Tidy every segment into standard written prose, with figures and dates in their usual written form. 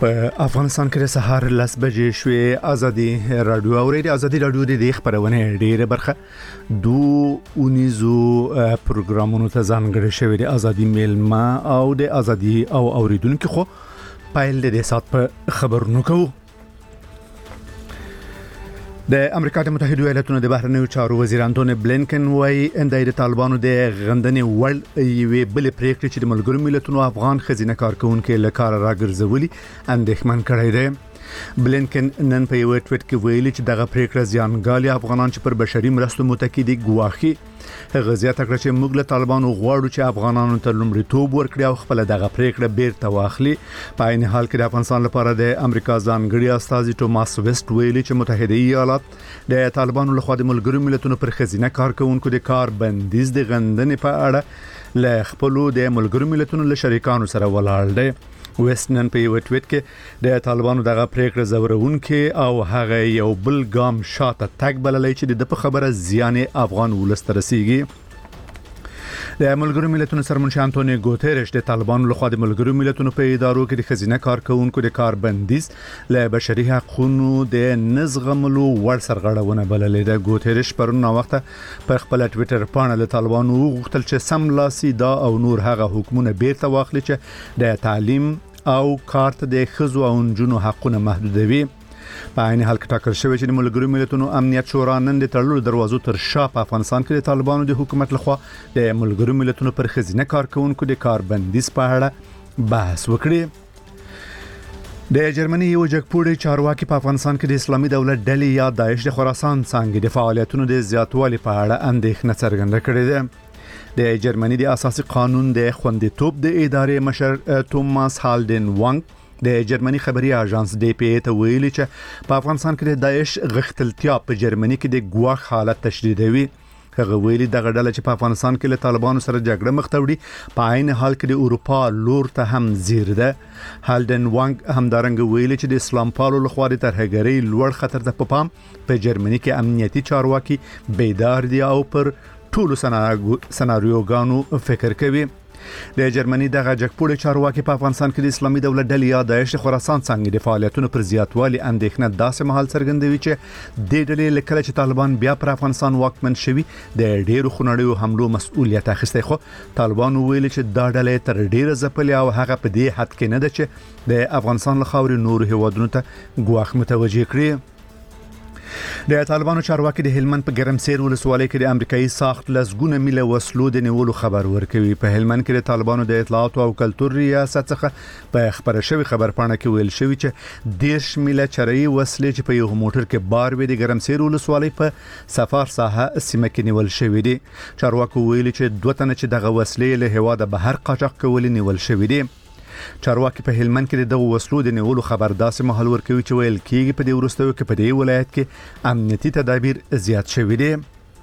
په افغانستان کې د سهار 10 بجې شوې ازادي رادیو اوریدي ازادي رادیو د خبرونه ډیره برخه اونیزو پروګرامونو ته ځانګړي شوی د ازادي میلما او د ازادي او اوریدونکو خو پایل د سات په خبرونو کوو. د امریکا د متحده ایالاتونو د بهرنیو چارو وزیر انټونی بلینکن وايي د طالبانو د غندنې وړ یوې بل پریکړې چې د ملګرو ملتونو افغان خزینه کارکونکو له کار راګرځولي اندېښمن کړی دی. بلینکن نن په یو ټویټ کې ویلي چې دغه پریکړه زیانګالي افغانان چې پر بشري مرستو متکی دي ګواخي. هغه زیاته کړه چې موږ له طالبانو غواړو چې افغانانو ته لومړیتوب ورکړي او خپل دغه پریکړه بیرته واخلي. په عین حال کې د افغانستان لپاره د امریکا ځانګړي استازي ټوماس ویسټ ویلي چې متحده ایالات د طالبانو لخوا د ملګرو ملتونو پر خزینه کارکونکو د کار بندیز د غندنې په اړه له خپل د ملګرو ملتونو له شریکانو سره ولاړ دی. ویسټنن په یو ټویټ کې د طالبانو دغه پریکړه زورونکي او هغه یو بل ګام شاته تک بللای چې د په خبره زیان افغان ولست رسیږي. د ملګرو ملتونو سرمنشي انټونی ګوتریش د طالبانو لخوا د ملګرو ملتونو په ادارو کې د خزینه کارکونکو د کار بندیز له بشري حقوقو د نزغملو ور سرغړونه بللې ده. ګوتریش پرون وخت په خپل ټویټر باندې له طالبانو غوښتل چې سملاسي دا او نور هغه حکومت بیرته واخلي چې د تعلیم او کارت د خزو او نجونو حقونه محدودوي. په عین حال کې ټاکل شوی چې د ملګرو ملتونو امنیت شورا نن د تړلو دروازو تر شا په افغانستان کې د طالبانو د حکومت لخوا د ملګرو ملتونو پر خزینه کارکونکو د کار بندیز په اړه بحث وکړي. د جرمني یو جګپوړی چارواکي په افغانستان کې د اسلامي دولت ډلې یا داعش د خراسان څنګه د فعالیتونو د زیاتوالي په اړه اندېښنه څرګنده کړې ده. د جرمني د اساسي قانون د خوندیتوب د ادارې مشر توماس هالډن وانګ د جرمني خبري اژانس ډي پی ای ته ویلي چې په افغانستان کې د داعش غښتلتیا په جرمني کې د ګواښ حالت تشدیدوي. هغه ویلي دغه ډله چې په افغانستان کې له طالبانو سره جګړه مخ ته وړي په عین حال کې د اروپا لور ته هم زیر ده. هالډن وانګ همدارنګه ویلي چې د اسلام پالو لخوا د ترهګرۍ لوړ خطر ته پام په جرمني کې امنیتي چارواکي بیدار دي او پر ټولو سناریوګانو فکر کوي. د جرمني دغه جګپوړی چارواکي په افغانستان کې د اسلامي دولت ډلې یا داعش خراسان څنګه د فعالیتونو پر زیاتوالي اندېښنه داسې مهال څرګندوي چې د ډلې لکه چې طالبان بیا پر افغانستان واکمن شوي د ډېرو خنړیو حملو مسؤلیت اخیستی. خو طالبان ویلي چې دا ډلې تر ډېره ځپلې او هغه په دې حد کې نه ده چې د افغانستان له خاورې نورو هیوادونو ته ګواښ متوجه کړي. د طالبانو چارواکي د هلمند په ګرمسیر ولسوالۍ کې د امریکایي ساخت لسګونه میله وسلو د نیولو خبر ورکوي. په هلمند کې د طالبانو د اطلاعات او کلتور ریاست څخه په خبره شوی خبرپاڼه کې ویل شوی چې 10 میله چرایي وسلې چې په یو موټر کې بار وې د ګرمسیر ولسوالۍ په سفر ساحه سیمه کې نیول شوی دي. چارواکو ویلي چې 2 تنه چې دغه وسلې له هواده بهر قاچاق کول نیول شوی دي. چارواکي په هلمند کې د وسلو د نیولو خبر داسې مهال ورکوي چې ویل کېږي په دې وروستیو کې په دې ولایت کې امنیتي تدابیر زیات شوي دي.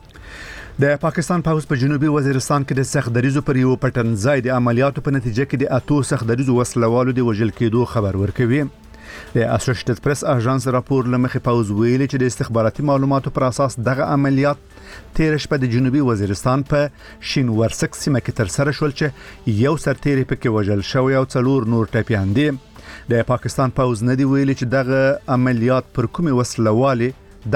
د پاکستان پوځ په جنوبي وزیرستان کې د سختدریزو پر یو پټنځای د عملیاتو په نتیجه کې د 8 سختدریزو وسلوالو د وژل کېدو خبر ورکوي. د اسوسییټډ پریس اژانس راپور لمخې پوز ویلي چې د استخباراتي معلوماتو پر اساس دغه عملیات تیر شپه د جنوبي وزیرستان په شینورسک سیمه کې تر سره شول چې یو سرتیری پکې وژل شوی او 4 نور ټپیان دي. د پاکستان پوز نه دی ویلي چې دغه عملیات پر کومه وسلوالي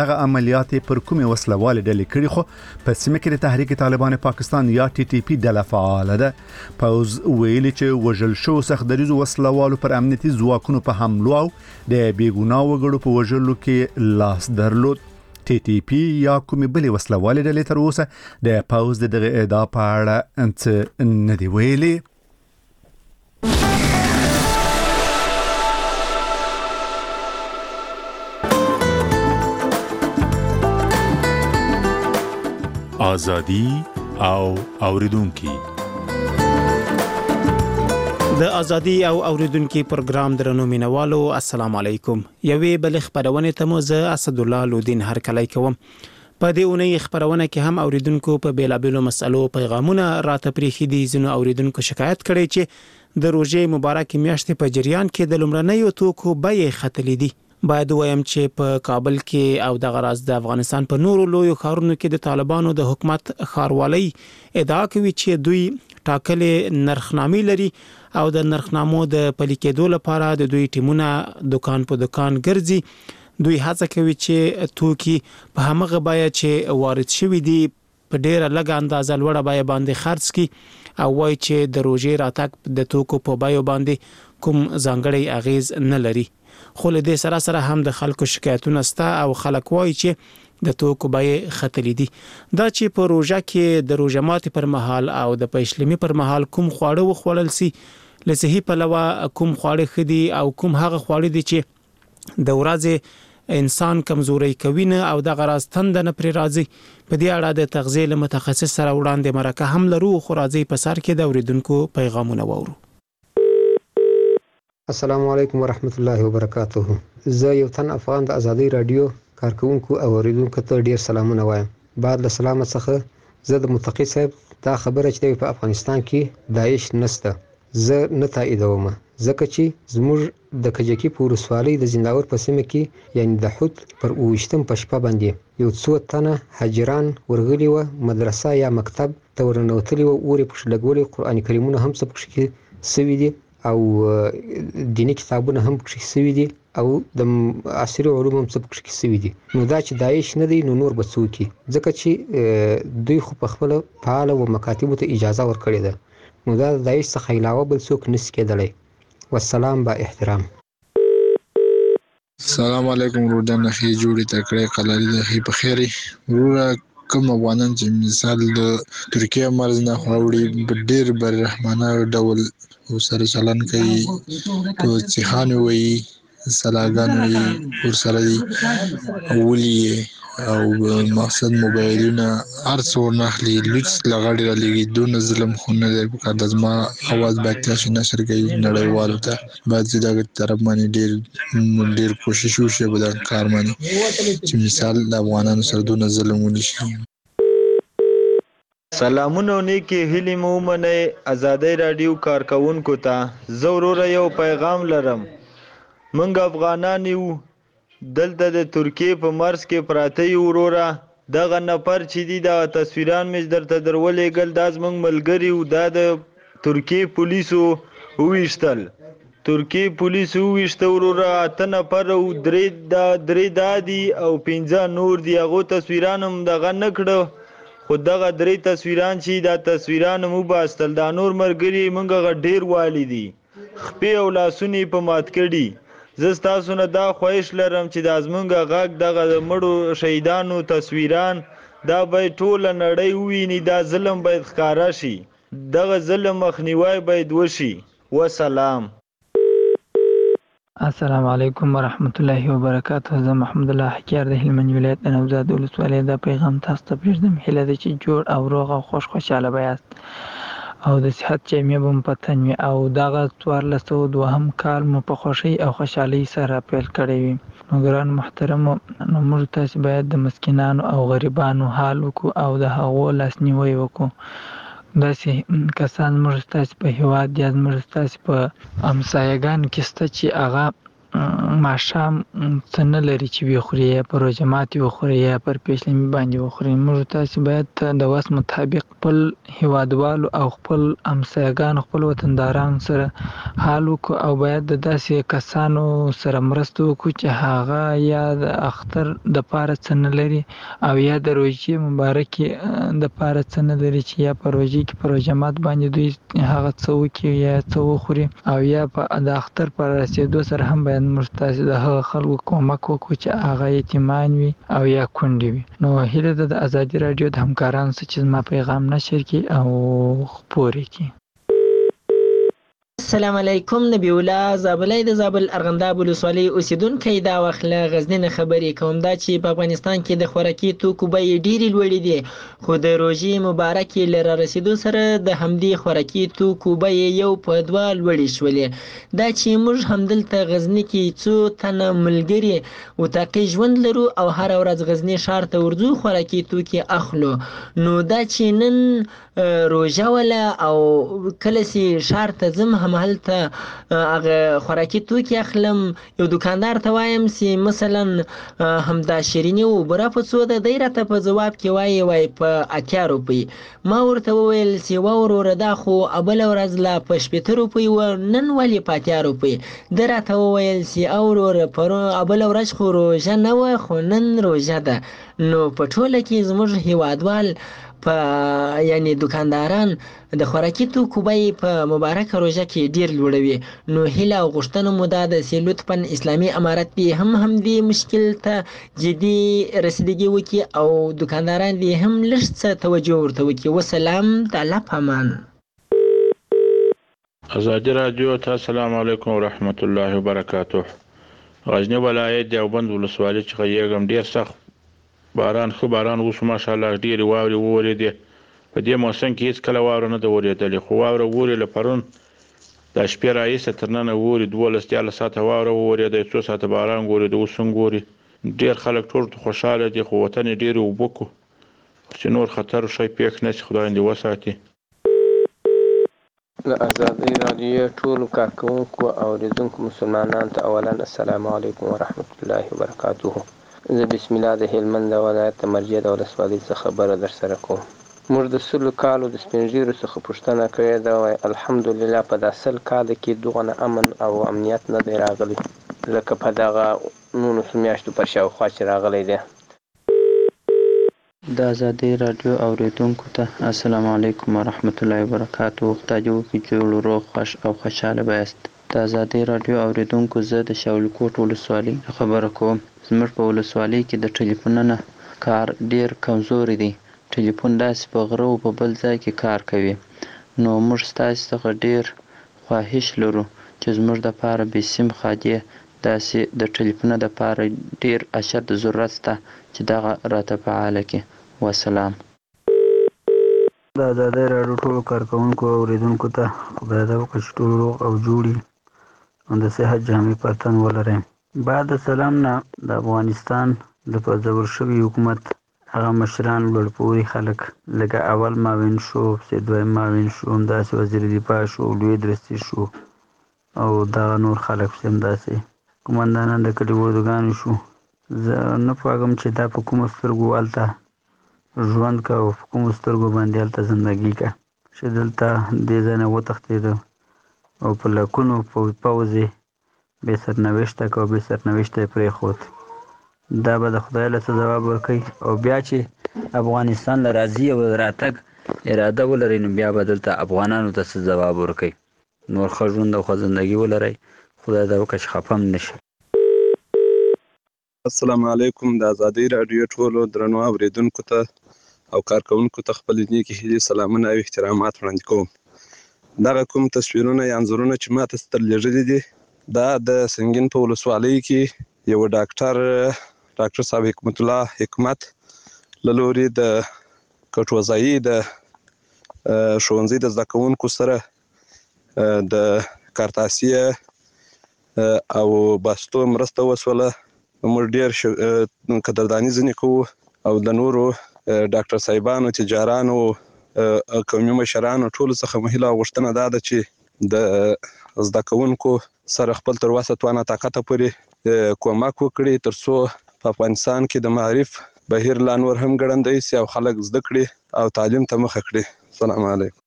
ډلې کړي. خو په سیمه کې د تحریک طالبان پاکستان یا ټي ټي پی ډله فعال ده. پوز ویلي چې وژل شو سختدریزو وسلوالو پر امنیتي ځواکونو په حملو او د بیګناه وګړو په وژلو کې لاس درلود. ټي ټي پی یا کومې بلې وسلوالې ډلې تر اوسه د پوز دغه ادعا په اړه انت نه دی ویلي. ازادي او اوریدونکو د ازادي او اوریدونکو پروګرام درنو مینوالو السلام علیکم. یوې بل خبرونه ته مو زه اسد الله لودین هرکلی کوم. په دې اونۍ خبرونه کې هم اوریدونکو په بیلابیلو مسلو پیغامونه راته پریخي دي. زنو اوریدونکو شکایت کړي چې د روزې مبارک میاشتې په جریان کې د لومړنیو توکو بیې ختلې دي باید وایم چې په کابل کې او د غراز د افغانستان په نورو لویو ښارونو کې د طالبانو د حکومت ښاروالۍ ادعا کوي چې دوی ټاکلې نرخنامې لري او د نرخنامو د پلي کېدو لپاره د دوی ټیمونه دکان په دکان ګرځي. دوی هڅه کوي چې توکي په همغه بیه چې وارد شوي دي په ډیره لږه اندازه لوړه بیه باندې خرڅ کړي او وایي چې د روژې راتګ د توکو په بیو باندې کوم ځانګړی اغیز نه لري. خو له دې سره هم د خلکو شکایتونه سته او خلک وایي چې د توکو بیې ختلې دي. دا چې په روژه کې د روژه ماتي پر مهال او د پښلمي پر مهال کوم خواړه وخوړل سي، له صحي پلوه کوم خواړه خدي او کوم هغه خواړه دي چې د ورځې انسان کمزوري کوي نه او د غراز تند نه پر راځي. په دې اړه د تغذیه له متخصص سره وړاندې مرکه هم لرو، خو راځي په سر کې د اوریدونکو پیغامونه وورو. السلام علیکم ورحمت الله وبرکاته. زه یو تن افغان د ازادي رادیو کارکونکو او اوریدونکو ته ډیر سلامونه وایم. بعد له سلام څخه زه د متقی صاحب دا خبره چې په افغانستان کې داعش نشته زه نه تاییدوم، ځکه چې زموږ د کجکی په ورسوالۍ د زنداور په سیمه کې یعنی د حوت پر 28 په شپه باندې یو څو تنه حاجران ورغلي و مدرسه یا مکتب ته ورنوتلي و اوري په شلګولي قران کریمونه هم څه پکې سوي دي او دینی کتابونه هم پکې سوي دي او د عصري علوم هم څه پکې سوي دي. نو دا چې داعش نه دی نو نور به څوک، ځکه چې دوی خو په خپل فعال او مکاتبو ته اجازه ورکړې ده. نو دا د داعش څخه علاوه بل څوک نشي کېدلی. والسلام با احترام. السلام علیکم ورودن خې جوړې تکړه قلالي د خې په خیري ورور کوم افغانان چې مثال د ترکیه مرز نه خوړي ډېر بر رحمانه ډول سره چلن کوي په څخان وي سلاګان وي ور سره دي ولي او مقصد موبایلونه ارڅو نخلي لکس لغړی را لګي دون ظلم خونه دی په کار دزما आवाज باید تاسو نشر کوي نړیوالو ته بعد دغه طرف باندې ډیر کوشش وشي په دا کار باندې چې مثال د افغانانو سره دون ظلم ونشي. سلامونه نیکی هیلی مومنه ازادي رادیو کارکونکو ته ضرور یو پیغام لرم. منګ افغانان یو دلته د ترکیه په مرز کې پراته یو وروره دغه نفر چې دی د تصویران مې درته درولې ګل داز منګ ملګری او د ترکیه پولیسو وویشتل. ترکیه پولیسو وویشته وروره 8 نفر او درې دادي او 15 نور دی. هغه تصویران هم دغه نکړه خو دغه درې تصویران چې دا تصویران مو باستل دا نور مرګري مونږه ډیر والی دي خپې او لاسونی په مات کړي. زه تاسو نه دا خواهش لرم چې د ازمنګ غاګ دغه مړو شهیدانو تصویران دا به ټول نړۍ وویني. دا ظلم باید ښکارا شي، دغه ظلم مخنیوي باید وشي. وسلام. السلام علیکم ورحمت الله وبرکاته. زه محمد الله حکیار د هلمند ولایت د نوزاد ولسوالۍ دا پیغام تاسو ته پرېږدم. هیله ده چې جوړ او روغ او خوشحاله به یاست او د صحت جامې به مو په تن وي او دغه 1402 کال مو په خوښۍ او خوشحالۍ سره پیل کړی وي. نو ګران محترمو، نو موږ تاسو باید د مسکینانو او غریبانو حال وکړو او د هغو لاسنیوی وکړو. داسې کسان موږ ستاسو په هیواد یا موږ ستاسو په همسایګانو کې شته چې هغه ماښام څه نه لري چې وخوري، یا په روژه ماتي وخوري یا پر پیشلمي باندې وخوري. موږ تاسو باید د وس مطابق خپل هیوادوالو او خپل همسایګانو خپل وطندارانو سره حال وکړو او باید د داسې کسانو سره مرسته وکړو چې هغه یا د اختر د پاره څه نه لري او یا د روژې مبارکې د پاره څه نه لري چې یا په روژې کې په روژه مات باندې دوی هغه څه وکړي یا څه وخوري او یا د اختر پر رسېدو سره هم باید موږ تاسو د هغه خلکو کومک وکړو چې هغه یتیمان وي او یا کونډې وي. نو هیله ده د ازادي رادیو د همکارانو سره چې زما پیغام نشر کړي او خپور کړي. السلام علیکم. نبی الله زابلای د زابل ارغنداب ولسوالۍ اوسیدونکو دا وخت له غزنی نه خبرې کوم. دا چې په افغانستان کې د خوراکي توکو بیې ډېرې لوړې دي خو د روژې مبارکې له رارسېدو سره د همدې خوراکي توکو بیې یو په دوه لوړې شولې. دا چې موږ همدلته غزنی کې څو تنه ملګري اتاقي ژوند لرو او هر ورځ غزنی ښار ته ورځو خوراکي توکي اخلو. نو دا چې نن روژه ولا او کله چې ښار ته ځم هم هلته هغه خوراکي توکي اخلم، یو دکاندار ته وایم چې مثلا همدا شیریني او بوره په څو ده، دی راته په ځواب کې وایي په 80 روپۍ. ما ورته وویل چې وروره دا خو بله ورځ لا په 80 روپۍ و، نن ولې په 80 روپۍ؟ ده راته وویل چې وروره بله ورځ خو روژه نه وه خو نن روژه ده. نو په ټوله کې زموږ هیوادوال یعنی دکانداران د خوراکي توکو بیې په مبارکه روژه کې ډیر لوړوي. نو هیله او غوښتنه مو دا ده چې لطفا اسلامي امارت دې هم دې مشکل ته جدي رسیدګي وکړي او دکانداران دې هم لږ څه توجه ورته وکړي. وسلام، د الله په امان. ازادي رادیو ته السلام علیکم ورحمت الله وبرکاته. غزنی ولایت دیوبند ولسوالۍ څخه یېږم. ډیر سخت باران اوس ماشاءالله ډېرې واورې وورېدې. په دې موسم کې هیڅ کله واوره نه ده ورېدلې، خو واوره وورې له پرون د شپې راهیسې تر ننه وورې 12-13 ساعته واوره وورېده، 2 ساعته باران ورېده. اوس هم ګوري ډېر خلک ټول خوشحاله دي، خو وطن یې ډېرې اوبه کړو چې نور خطر شی پېښ نه شي، خدای دې وساتي. له ازادۍ راډیو ټولو کارکوونکو او اوریدونکو مسلمانانو ته اولا السلام علیکم ورحمت الله وبرکاته. زه بسم الله د هلمند ولایت د مرجع د ولسوالۍ څخه خبره در سره کوم. موږ د 100 کالو د سپین ږیرو څخه پوښتنه کړې ده، وایي الحمدلله په دا 100 کال کې دغه امن او امنیت نه دی راغلی لکه په دغه 19 میاشتو پر شاوخوا چې راغلی دی. د ازادۍ راډیو اوریدونکو ته السلام علیکم ورحمت الله وبرکاته. خدای دې وکړي جوړ روغ خوش او خوشحاله بایست. د ازادۍ راډیو اوریدونکو زه د شاولکوټ ولسوالۍ خبره کوم. زموږ په ولسوالۍ کې د ټلیفونونو کار ډیر کمزوري دی. ټلیفون داسې په غره او په بل ځای کې کار کوي. نو موږ ستاسو څخه ډیر خواهش لرو چې زموږ دپاره بې سیم خادي داسې د ټلیفونه دپاره ډیر اشد ضرورت شته چې دغه راته فعاله کړي. وسلام. د ازادۍ راډیو ټولو کارکوونکو او اوریدونکو ته خدای دې وکړي چې ټول روغ او جوړ او د صحت جامې په تن ولرئ. بعد سلام نه د افغانستان د په زور شوي حکومت هغه مشران لوړپوړي خلک لکه اول معاون شو، دویم معاون شو، همداسې وزیر دفاع شو، لوی درستي شو او دغه نور خلک پسې همداسې قومندانان د کلي اردوګانو شو. زه نه پوهېږم چې دا په کومو سترګو هلته ژوند که او په کومو سترګو باندې هلته زندګي که چې دلته دې ځای نه وتښتېده او په لکونو پوځ یې بې سرنوشته که او بې سرنوشته یې پرېښود. دا به د خدای له څه ځواب ورکوي او بیا چې افغانستان له راځي او راتګ اراده ولرئ نو بیا به دلته افغانانو ته څه ځواب ورکوي. نور ښه ژوند او ښه زندګي ولرئ. خدای دې وکړي چې خفه هم نه شي. السلام علیکم. د ازادۍ راډیو ټولو درنو اورېدونکو ته او کارکوونکو ته خپلې نیکې هیلې، سلامونه او احترامات وړاندې کوم. دغه کوم تصویرونه یا انځورونه چې ما ته درلېږلي دي دا د سنګین په ولسوالۍ کې یو ډاکټر صاحب حکمت الله حکمت له لوري د کټوځایي د ښوونځي د زده کوونکو سره د کارتاسیه او باستو مرسته وسوله. موږ ډېر قدرداني ځینې کوو او د نورو ډاکټر صاحبانو، تجارانو، قومي مشرانو ټولو څخه مو هیله او غوښتنه دا ده چې د زده کوونکو سره خپل تر وسه توانه طاقته پورې کومک وکړي تر څو په افغانستان کې د معرف بهیر لا نور هم ګړندی سي او خلک زده کړي او تعلیم ته مخه کړي. السلام علیکم.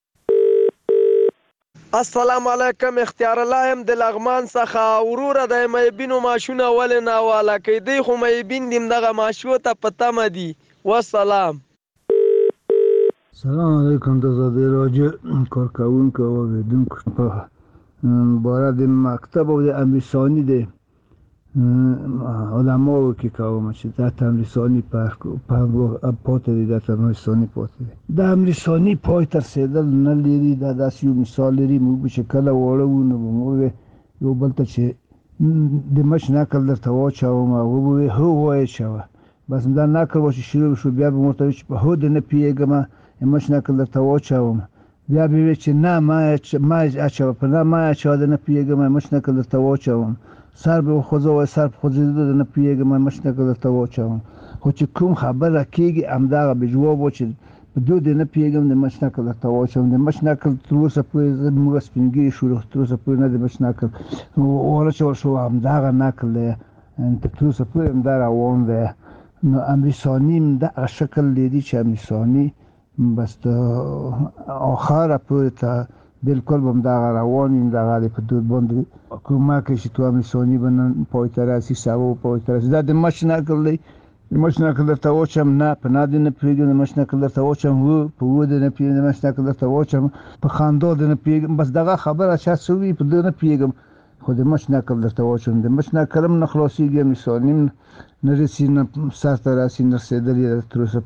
السلام علیکم. اختیار الله هم د لغمان څخه. وروره د میبینو ماشونه ولې ناواله کوي؟ دی خو میبین دیم دغه ماشو ته په تمه دي. والسلام. سلام علیکم. د ازادۍ راډیو کارکوونکو او اوریدونکو په باره د مکتب او د امرساني د علماو کې کوم چې دا امرساني پاتې دي، دا امرساني پاتې دي. دا امرساني پای تر رسېدل نه لري. دا داسې یو مثال لري. موږ چې کله واړه وو نو موږ یو بل ته چې د مچ نکل درته واچوم هغه به وایي هو واچوه. بس دا نکل چې شروع شو بیا به مو ورته وایي چې په هو دې نه پوهېږم مچ نکل درته واچوم. بیا به وایي چې نه ما اچوه، په نه ما اچوه دې نه پوهېږم مچ نکل درته واچوم. سر به خوځوي، سر په خوځېدو د نه پوهېږم مچ نکل درته واچوم. خو چې کوم خبره کېږي همدغه به جواب و چې په دود نه پیږم د مچ نکل ته واچوم د مچ نکل تر اوسه پورې موږ سپینګي شو تر اوسه پورې نه د مچ نکل ورچول شو همدغه نکل دی تر اوسه پورې همدا روان دی نو امریسانی د شکل لیدي چې امریسانی بس د آخر پورې ته بالکل همدغه روان این دغه په دود باندې کمک چې تو امریسانی بنن پای تراسی سبا پای تراسی د مچ نکل دی مچ نکل درته واچم نه په نادي نه پیږم د مچ نکل درته واچم په ود نه پیږم د مچ نکل درته واچم په خندا د نه پیږم بس دغه خبره چا سوي په د نه پیږم خو د مچ نکل درته واچم د مچ نکلم نه خلاصيږي مثالیم نه رسینه سر ته راسي نه رسیدلې تر اوسه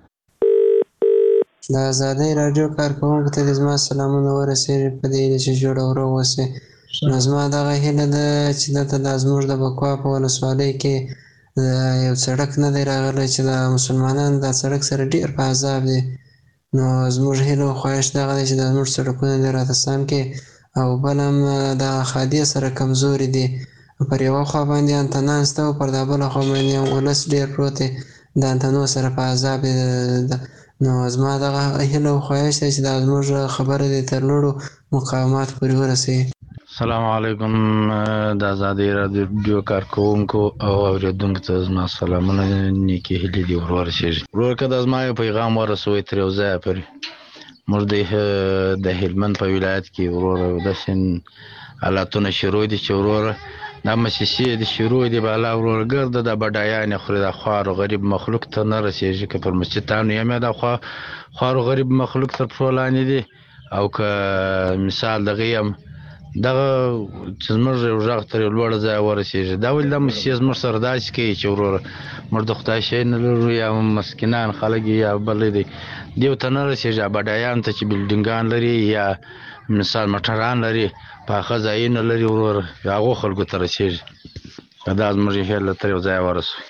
پورې د آزادۍ رادیو کارکوونکو ته زما سلامونه ورسېږي په دې چې جوړ او روغ اوسئ نو زما دغه هیله ده چې دلته د زموږ د بکوا په ولسوالۍ کې یو سړک نه دی راغلی چې د مسلمانانو دا سړک سره ډېر په عذاب دی نو زموږ هیله او خواهش دغه دی چې دا زموږ سړکونه د راته سم کړي او بل هم د خادیې سره کمزوري دي پر یوه خوا باندې انتنان شته او پر دا بله خوا باندې هم ولس ډېر پروت دی د انتنو سره په عذاب دی نو زما دغه هیله او خواهش دی چې دا زموږ خبره دی تر لوړو مقاماتو پورې ورسوي السلام علیکم د آزادۍ رادیو کارکوونکو او اورېدونکو ته زما سلامونه نیکې هیلې دي ورسېږي ورور که د زما یو پیغام ورسوئ تر یو ځایه پورې موږ د هلمند په ولایت کې ورور داسې حالاتونه شروع دي چې ورور دا مسیسې د شروع دي بالا ورور ګرده د بډایانې خوري د خوار و غریب مخلوق ته نه رسېږي که پر مسجدانو یم د خوار و غریب مخلوق تر پښو لاندې دي او که مثال دغه یم دغه چې زموږ یو غږ تر یو لوړ ځای ورسېږي دا ولې دا مسیحه زموږ سره داسې کوي چې وروره موږ د خدای شی نه لرو یا مسکینان خلک یا بل دی دیو ته نه رسېږي بډایانو ته چې بلډینګان لري یا مثال موټران لري پاخه ځایونه لري وروره هغو خلکو ته رسېږي دا زموږ هیله تر یو ځای ورسوي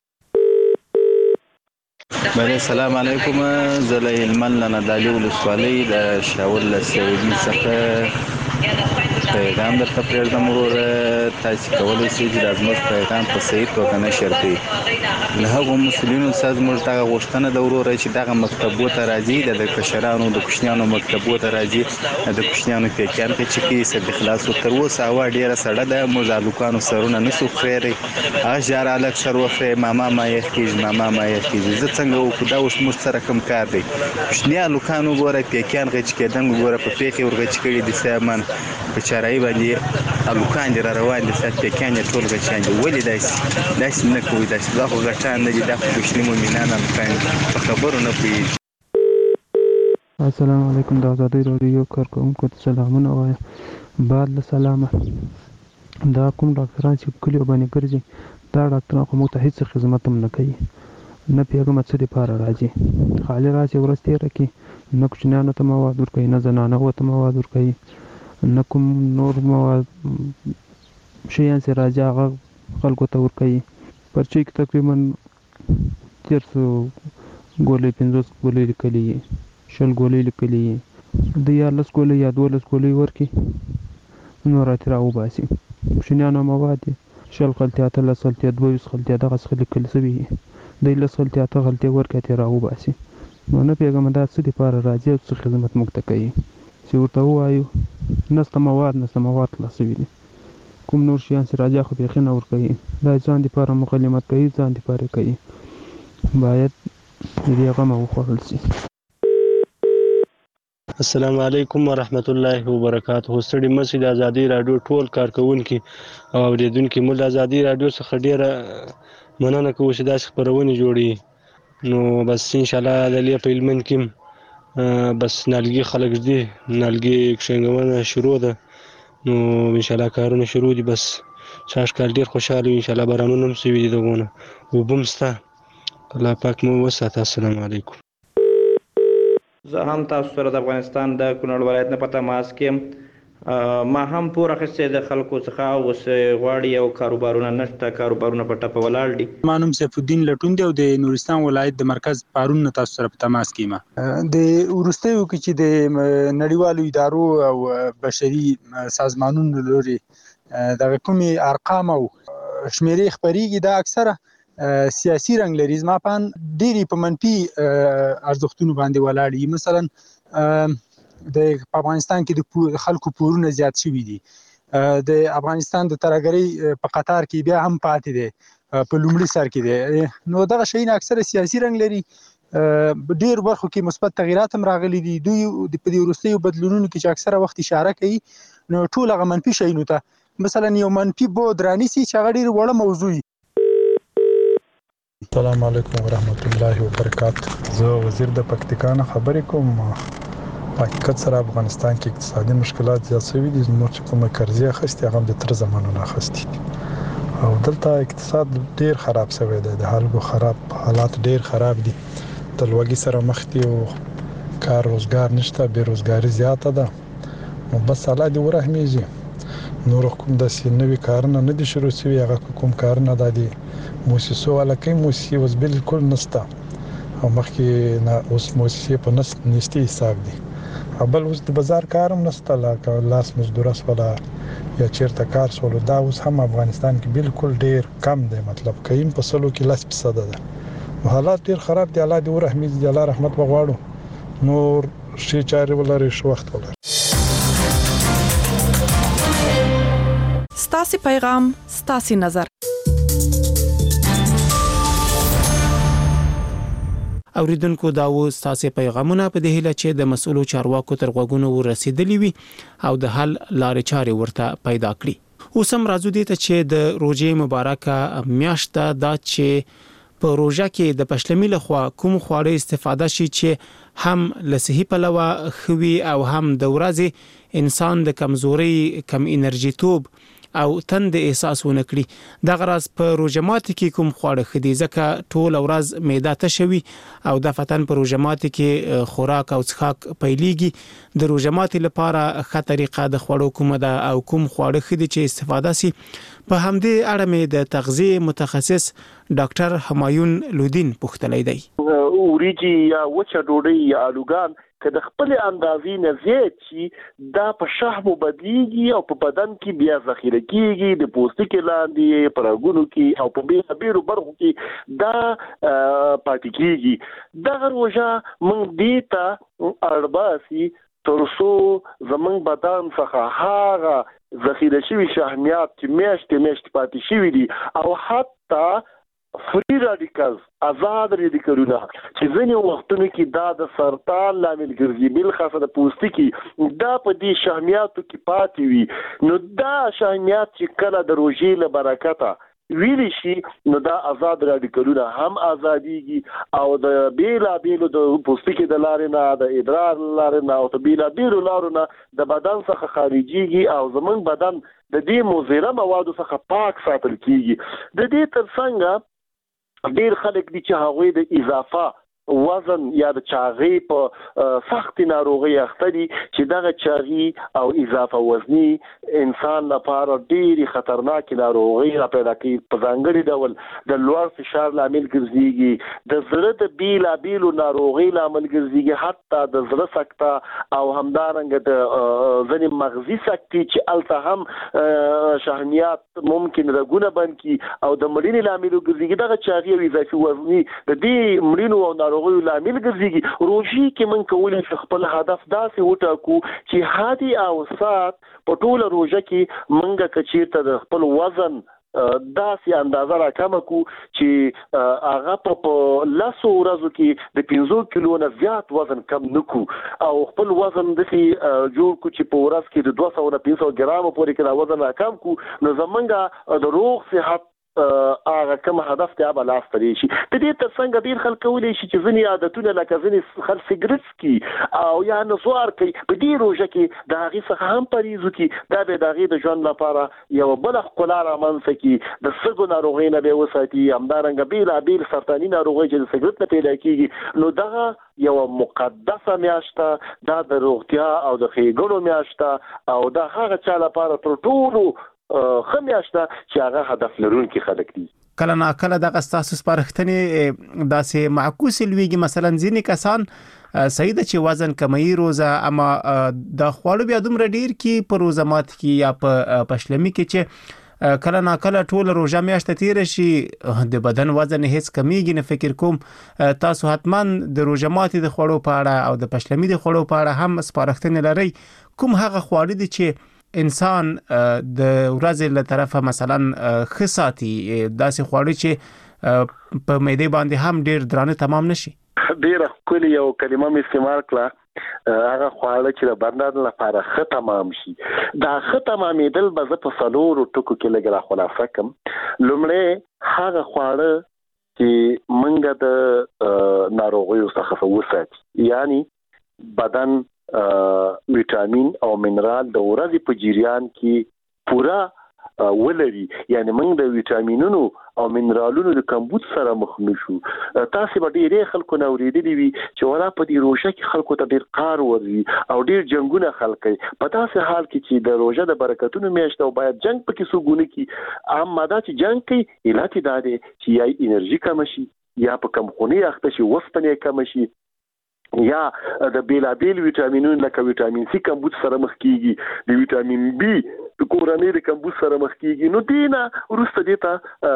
بله سلام علیکم زه له هلمند له نادعلي ولسوالۍ د شاول له سعودي څخه پیغام درته پرېږدم وروره تاسې کولی شئ چې دا زموږ پیغام په صحیح توګه نشر کړئ له هغو مسؤلینو څخه زموږ دغه غوښتنه ده وروره چې دغه مکتبو ته راځي د کشرانو د کوچنیانو مکتبو ته راځي د کوچنیانو پیکیان چې کوي سد خلاص تر اوسه هوا ډېره سړه ده موږ د هلکانو سرونه نشو خورېدی هغه ژار هلک سر وخورې ماما ما یخ کېږي ماما ما یخ کېږي زه څنګه وکړو دا اوس موږ سره کوم کار دی کوچني هلکان وګوره پیکیان غچ کېدنګ وګوره په پیښې ورغچ کړي دي صاحبان په چارایي باندې هلکان دي را روان دي سات پیکیان یې ټول غچیان دي ولې داسې نه کوي داسې دا خو غټان نه دي دا خو کوچني مؤمنان هلکان دي په خبرو نه پوهېږي السلام علیکم د آزادۍ راډیو کارکوونکو ته سلامونه وایم بعد له سلامه دا کوم ډاکټران چې په کلیو باندې ګرځي دا ډاکټران خو موږ ته هېڅ خدمت هم نه کوي نه پوهېږم څه دپاره راځي خالي راسي ورځ تېره کړي نه کوچنیانو ته مواد ورکوي نه زنانو ته مواد ورکوي نه کوم نور مواد شیان چې راځي هغه خلکو ته ورکوي پرچې کې تقریبا 1300 ګولۍ 50 ګولۍ لیکلي وي 100 ګولۍ لیکلي وي د 11 ګولۍ یا 12 ګولۍ ورکړي نو راتې راوباسي کوچنیانو مواد دي 100 غلطۍ 18 غلطۍ 22 غلطۍ دغسې لیکل شوي وي دی 10 غلطۍ 8 غلطۍ ورکړي ترې راوباسي نو نه پوهېږم دا څه دپاره راځي او څه خدمت موږ ته کوي چې ورته ووایو نسته مواد خلاص شوي دي کوم نور شیان چې راځي خو بیخي نه ورکوي دا ځان دپاره مکلمت کوي ځان دپاره کوي باید د دې غمه وخوړل شي السلام علیکم ورحمت الله وبرکاته ستړي مشئ د آزادۍ راډیو ټول کارکوونکي او اورېدونکي موږ د آزادۍ راډیو څخه ډېره مننه کوو چې داسې خپرونې جوړوي نو بس انشاءالله د لې په هلمند کې بس نالګي خلک دي نالګي کښېنګونه شروع ده نو انشاءالله کارونه شروع دي بس شاش کال ډېر خوشحاله یو انشاءالله بارانونه هم سوي دي دغونه اوبه هم شته الله پاک مو وساته السلام علیکم زه هم تاسو سره د افغانستان د کونړ ولایت نه په تماس کې ما هم پور اخیستی د خلکو څخه اوس غواړي او کاروبارونه نشته کاروبارونه په ټپه ولاړ دي ما نوم سیف الدین لټون دی او د نورستان ولایت د مرکز پارون نه تاسو سره په تماس کې یم د وروستیو کې چې د نړیوالو ادارو او بشري سازمانونو لوري دغه کومې ارقام او شمیرې خپریږي دا اکثره سیاسي رنګ لري. زما په اند ډېرې په منفي ارزښتونو باندې ولاړ دي. مثلا په افغانستان کې د خلکو پورونه زیات شوي دي. د افغانستان د ترهګرۍ په قطار کې بیا هم پاتې دی، په لومړي سر کې دی. نو دغه شیونه اکثره سیاسي رنګ لري. ډېر برخو کې مثبت تغیرات هم راغلي دي. دوی په دې وروستیو بدلونونو کې چې اکثره وخت اشاره کوي، نو ټول هغه منفي شیونو ته مثلا یو منفي بود رانیسي چې هغه ډېر وړه موضوع وي. السلام علیکم ورحمت الله وبرکاته. زه وزیر د پکتیکا نه خبرې کوم. حقیقت سره افغانستان کې اقتصادي مشکلات زیات شوي دي. زموږ چې کومه قرضې اخیستې هغه هم د تر زمانونو اخیستې دي او دلته اقتصاد ډېر خراب شوی دی. د خلکو حالات ډېر خراب دي. د لوږې سره مخ دي او کار روزګار نشته، بېروزګاري زیاته ده. نو بس الله دې ورحمېږي. نور کوم داسې نوي کارونه نه دي شروع شوي. هغه کوم کارونه دا دي موسسو والا کوي، موسسې اوس بالکل نشته او مخکې اوس موسسې په نشتي حساب دي. بل اوس د بازار کار هم نشته، لکه لاس مزدوره شوله یا چیرته کار شولو. دا اوس هم افغانستان کې بالکل ډېر کم دی. مطلب کیم په سلو کې 10% ده. حالات ډېر خراب دي. الله دې ورحمېږي. الله رحمت وغواړو. نور ښې چارې ولري، ښه وخت ولري. ستاسو پیغام، ستاسو نظر. اوریدونکو دا و ستاسو پیغامونه په دې هیله چې د مسؤلو چارواکو تر غوږونو ورسېدلی وي او د حل لارې چارې ورته پیدا کړي. اوس هم راځو دې ته چې د روژې مبارکه میاشت دا چې په روژه کې د پښلمي لخوا کوم خواړه استفاده شي چې هم له صحي پلوه خوي او هم د ورځې انسان د کمزوري، کم انرژي توب او تند احساس ونکړي. د غراس په روزمات کې کوم خواړه خدي ځکه ټول ورځ معده تشوي او د فتن په روزمات کې خوراک او څښاک پیليږي. د روزمات لپاره ښه طریقه د خوړو کومه ده او کوم خواړه خدي چې استفاده سي. په همدې اړه مې د تغذیه متخصص ډاکټر همایون لودین پوښتنه دی. وریجی یا وچه ډوډۍ یا الوګان که د خپل اندازې نه زیات شي دا په شحمو بدلیږي او په بدن کې بیا ذخیره کیږي، د پوستکي لاندې، په رګونو کې او په بیلابیلو برخو کې دا پاتې کیږي. دغه روژه موږ دې ته اړباسي ترڅو زموږ بدن څخه هغه ذخیره شوي شحمیات چې میاشتې پاتې شوي دي او حتی فری رادیکالز، آزاد رادیکالونه چې ځینې وختونو کې دا د سرطان لامل ګرځي، بالخاصه د پوستکي، دا په دې شحمیاتو کې پاتې وي. نو دا شحمیات چې کله د روژې له برکته ویلی شي نو دا آزاد رادیکالونه هم آزادیږي او د بیلابیلو د پوستکي د لارې نه، د ادرار لارې نه او د بیلابیلو لارو نه د بدن څخه خارجيږي او زموږ بدن د دې مضره موادو څخه پاک ساتل کیږي. د دې ترڅنګ ډیر خلک دي چې هغوی د اضافه وزن یا د چاغي په سخت ناروغي اخته دي چې دغه چاغي او اضافه وزني انسان لپاره ډېری خطرناک ناروغي را پیدا کوي. په ځانګړي ډول د لوړ فشار لامل ګرځيږي، د زړه د بیلابیلو ناروغي لامل ګرځيږي، حتی د زړه سکته او همدارنګه د ځینې مغزي سکتې چې الته هم شحمیات ممکن رګونه بند کی او د مړینې لامل ګرځيږي. دغه چاغي او اضافي وزني د دې مړینو او ناروغیو لامل ګرځيږي. روژې کې موږ کولی شو خپل هدف داسې وټاکو چې هادي او سات په ټوله روژه کې موږ کچیرته د خپل وزن داسې اندازه راکمه کو چې هغه په 10 ورځو کې د 5 کیلو نه زیات وزن کم نکو او خپل وزن داسې جوړ کو چې په ورځ کې د 200 نه 500 ګرام پورې کې وزن راکم کو. نو زمونږ د روغ صحت هغه کوم هدف ته به لاس ترې شي. د دې ترڅنګ ډېر خلک کولی شي چې ځینې عادتونه لکه ځینې خلک سګرټ څکي او یا نسوار کوي، په دې روژه کې د هغې څخه هم پرهیز وکړي. دا به د هغې د ژوند لپاره یوه بله ښکلا رامنځته کړي، د سږو ناروغۍ نه به یې وساتي، همدارنګه بېلابېل سرطاني ناروغۍ چې د سګرټ نه پیدا کېږي. نو دغه یوه مقدسه میاشته دا د روغتیا او د ښېګڼو میاشته او دا هغه چا لپاره تر ټولو خمیاشته چې هغه هدف لرونکي خلک دي. کله ناکله دغه ستاسو سپارښتنې داسې معکوس لویږي. مثلا ځینې کسان صحیح ده چې وزن کموي روزه، اما د خواړو بیا دومره ډیر کې په روزه مات کې یا په پښلمي کې چې کله ناکله ټول روژه میاشت تیر شي د بدن وزن هیڅ کمیږي نه. فکر کوم تاسو حتما د روژه ماتي د خوړو په اړه او د پښلمي د خوړو په اړه هم سپارښتنې لري. کوم هغه خواړه دي چې انسان د ورځې له طرفه مثلا ښه ساتي، داسې خواړه چې په معده باندې هم ډیر درانه تمام نشي؟ ډیره ښکلې یو کلمه مې استعمال کړه، هغه خواړه چې د بدن لپاره ښه تمام شي. دا ښه تمامېدل به زه په 4 ټکو کې لږ را خلاصه کړم. لومړی هغه خواړه چې موږ د ناروغیو څخه وساتي، یعنی بدن ویټامین او منرال د ورځې په جریان کې پورا ولري، یعنی موږ د ویټامینونو او منرالونو د کمبود سره مخ نشو. تاسو به ډېر خلکو نو ورېدلی وي چې ولا په دې روژه کې خلکو ته ډېر کار ورځي او ډېر جنگونه خلک کوي. په داسې حال کې چې د روژه د برکتونو میاشت او باید جنگ پکې سوګونه کی، عام ماده چې جنگ کوي علت دا دی چې یا انرژي کم شي، یا په کم خوني اخته شي، وسپنه کم شي، یا د بیلابیل ویټامینونو لکه ویټامین سی کمبود سره مخ کیږي، د ویټامین بی د کورنۍ د کمبود سره مخ کیږي. نو دینا ورسته دیتا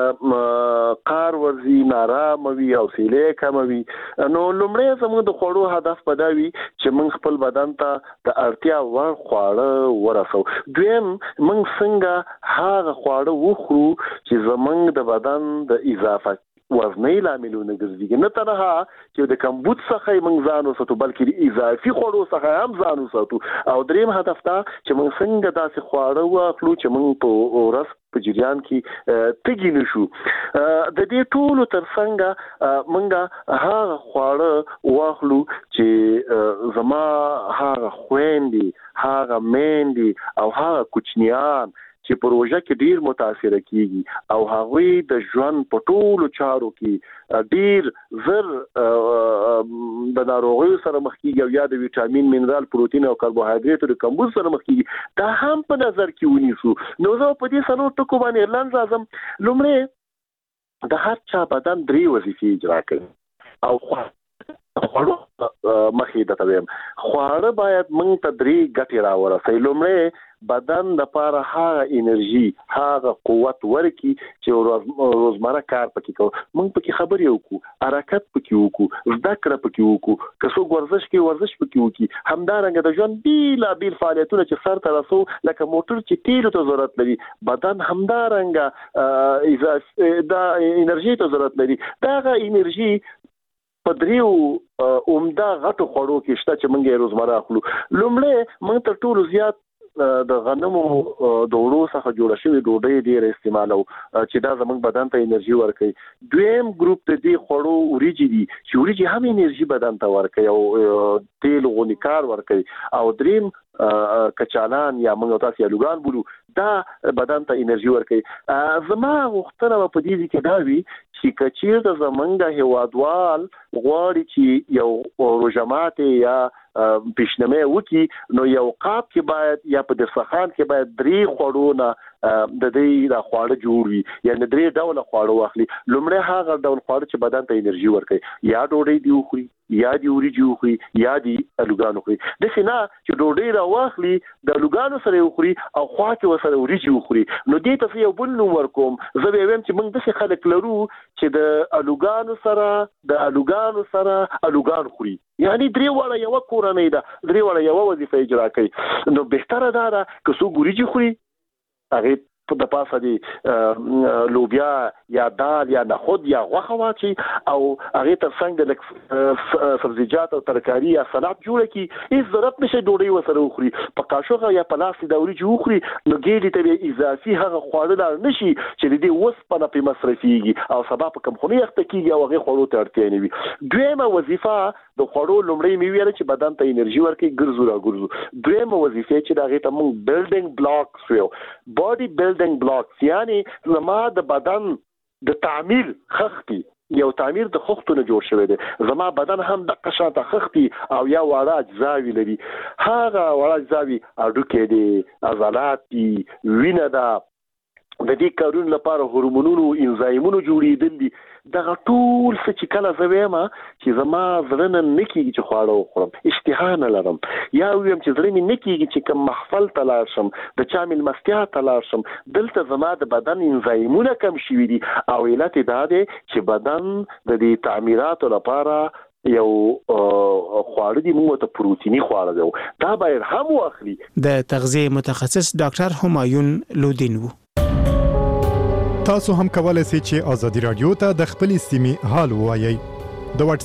کار ورزي، نارام وي او سیلې کم وي. نو لومړی زموږ د خوړو هدف پداوي چې موږ خپل بدن ته د اړتیا وړ خواړه ورسو. دویم موږ څنګه هغه خواړه وخورو چې زموږ د بدن د اضافه وزنی لاملونه ګرځي، نه تنها چې د کمبود څخه موږ ځان وساتو بلکې د اضافي خوړو څخه هم ځان وساتو. او دریم هدف دا چې موږ څنګه داسې خواړه واخلو چې موږ په ورځ په جریان کې تګی نشو. د دې ټولو ترڅنګ موږ هغه خواړه واخلو چې زما هغه خويندې، هغه میندې او هغه کوچنیان چې په روژه کې ډیر متاثر کیږي او هغوی د ژوند په ټولو چارو کې ډیر زر د ناروغیو سره مخ کیږي او یا د ویټامین، منرال، پروتین او کاربوهایډریټو د کمبود سره مخ کیږي، دا هم په نظر کې ونیسو. نو زه په دې 4 ټکو باندې اعلان راځم. لومړی د هر چا بدن 3 وظیفې اجرا کوي او خواړه مخې ته ویم خواړه باید موږ ته 3 ګټې راورسوي. لومړی بدن د لپاره هغه انرژي، هغه قوت ورکي چې روزمره کار پکې کوو، موږ پکې خبرې وکړو، حرکت پکې وکړو، زده کړه پکې وکړو، که څوک ورزش کوي ورزش پکې وکړي. همدارنګه د ژوند بیلابیل فعالیتونه چې سر ته رسو لکه موټر چې تیلو ته ضرورت لري، بدن همدارنګه دا انرژي ته ضرورت لري. دغه انرژي په 3 عمده غټو خوړو کې شته چې موږ یې روزمره اخلو. لومړی موږ تر ټولو زیات د غنمو د وړو څخه جوړه شوې ډوډۍ ډېر استعمالو چې دا زموږ بدن ته انرژي ورکوي. دویم ګروپ د دې خوړو وریجې دي چې وریجې هم انرژي بدن ته ورکوي او تیل غونی کار ورکوي. او دریم کچالان یا موږ تاسو یې لوګان بولو، دا بدن ته انرژي ورکوي. زما غوښتنه په دې کې دا وي چې کچیر د زمونږ هیوادوال غواړي چې یو روژه یا پیشنمه وکي، نو یو قاب کې باید یا په دسترخوان کې باید 3 خوړونه د دې د خواړه جوړ وي، یعنی 3 ډول خواړه واخلي. لومړی هغه ډول خواړه چې بدن ته انرژي ورکوي، یا ډوډۍ دی وخوري، یا دی وریجې وخوري، یا دی الوګان وخوري. داسې نه چې ډوډۍ را واخلي د الوګانو سره وخوري او خوا کې ورسره وریجې وخوري. نو دې ته یو بل نوم ورکوم. زه به وایم چې موږ داسې خلک لرو چې د الوګانو سره الوګان خوري، یعنی 3 واړه یو کورنۍ ده، 3 واړه یو وظیفه اجرا کوي. نو بهتره ده که څوک وریجې خوري، هغه د پاسه دی لوبیا یا دال یا نخود یا غوښه واچي او هغه ترڅنګ د سبزیجات او ترکاری یا سلاد جوړ کی. هیڅ ضرورت نشي ډوډۍ وسره وخوري، په قاشوغه یا په لاس د وریجې وخوري، نو ګېډې ته اضافي هغه خواړه لا نشي چې د دې وسپنه په مصرفيږي او سبا په کم خوني اخته کیږي او هغه خوړو ته اړتیا نه وي. دویمه وظیفه د خوړو لومړی می ویل چې بدن ته انرژي ورکړي، ګرځو را ګرځو. دویمه وظیفه چې دا غي ته موږ بلډینګ بلاکس ویو، باډي بلډینګ بلاکس، یعنی زما د بدن د تعمیر خختي، یو تعمیر د خختونو جوړ شوی دی. زما بدن هم د قشاته خختي او یا واړه اجزاوی لري. هغه واړه اجزاوی اډوکې دي، عضلات دي، وینه ده د دې کارونو لپاره هورمونونو انزایمونو جوړېدل دي دغه ټول څه چې کله زه وایم چې زما زړه نه کېږي چې خواړه وخورم اشتها نه لرم یا ویم چې زړه مې نه کېږي چې کوم محفل ته لاړ شم د چا مېلمستیا ته لاړ شم دلته زما د بدن انزایمونه کم شوي دي او علت دا دی چې بدن د دې تعمیراتو لپاره یو خواړه دي موږ ته پروتینی خواړه دی دا باید هم واخلي. د تغذیه متخصص ډاکټر همایون لودین وو. تاسو هم کولای شئ چې آزادي رادیو ته د خپل سیمې حال ووایئ. د